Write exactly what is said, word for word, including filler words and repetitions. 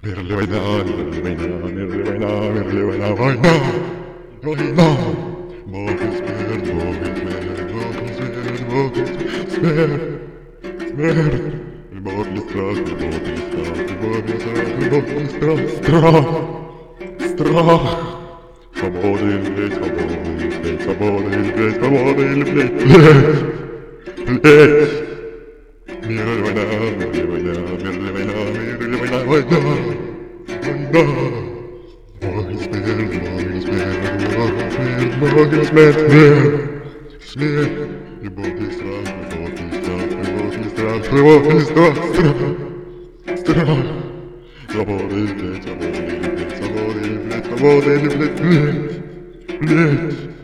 Мирли война, мирли война, мирли война, мирли война, война, война. Бог и смерть, Бог и смерть, Бог и смерть, Бог и смерть, смерть. Любовь и страх, любовь и страх, любовь и страх, любовь и страх, страх, страх. Свобода или плеть, свобода или плеть, свобода или плеть, свобода или плеть, плеть, плеть. Мир или война, мир или война, мир или война, мир или война, война, война. Бог и смерть, Бог и смерть, Бог и смерть, Бог и смерть, смерть, смерть. Любовь и страх, любовь и страх, любовь и страх, любовь и страх, страх, страх. Свобода или плеть, свобода или плеть, свобода или плеть, свобода или плеть, плеть, плеть.